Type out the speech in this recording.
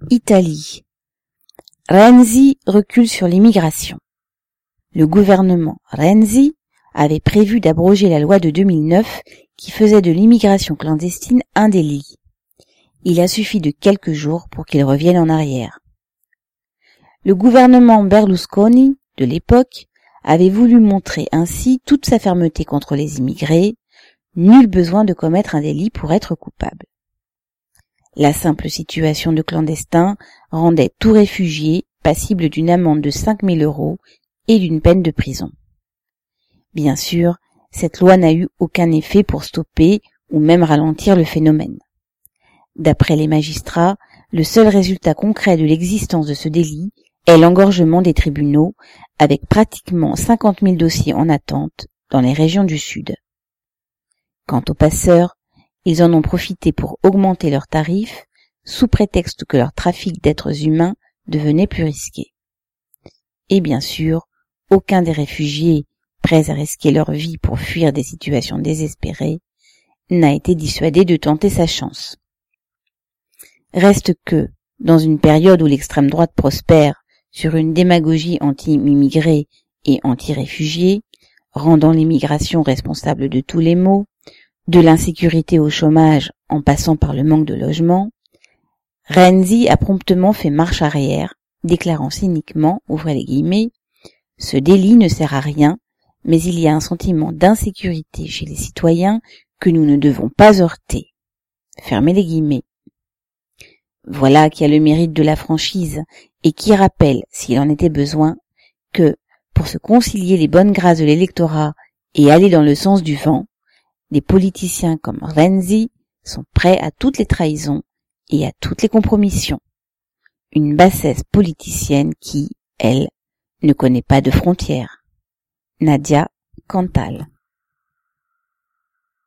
Italie. Renzi recule sur l'immigration. Le gouvernement Renzi avait prévu d'abroger la loi de 2009 qui faisait de l'immigration clandestine un délit. Il a suffi de quelques jours pour qu'il revienne en arrière. Le gouvernement Berlusconi de l'époque avait voulu montrer ainsi toute sa fermeté contre les immigrés, nul besoin de commettre un délit pour être coupable. La simple situation de clandestin rendait tout réfugié passible d'une amende de 5 000 € et d'une peine de prison. Bien sûr, cette loi n'a eu aucun effet pour stopper ou même ralentir le phénomène. D'après les magistrats, le seul résultat concret de l'existence de ce délit est l'engorgement des tribunaux, avec pratiquement 50 000 dossiers en attente dans les régions du Sud. Quant aux passeurs, ils en ont profité pour augmenter leurs tarifs, sous prétexte que leur trafic d'êtres humains devenait plus risqué. Et bien sûr, aucun des réfugiés, prêts à risquer leur vie pour fuir des situations désespérées, n'a été dissuadé de tenter sa chance. Reste que, dans une période où l'extrême droite prospère sur une démagogie anti-immigrés et anti-réfugiés, rendant l'immigration responsable de tous les maux, de l'insécurité au chômage en passant par le manque de logement, Renzi a promptement fait marche arrière, déclarant cyniquement, ouvrez les guillemets, « Ce délit ne sert à rien, mais il y a un sentiment d'insécurité chez les citoyens que nous ne devons pas heurter. » Fermez les guillemets. Voilà qui a le mérite de la franchise et qui rappelle, s'il en était besoin, que, pour se concilier les bonnes grâces de l'électorat et aller dans le sens du vent, des politiciens comme Renzi sont prêts à toutes les trahisons et à toutes les compromissions. Une bassesse politicienne qui, elle, ne connaît pas de frontières. Nadia Cantal.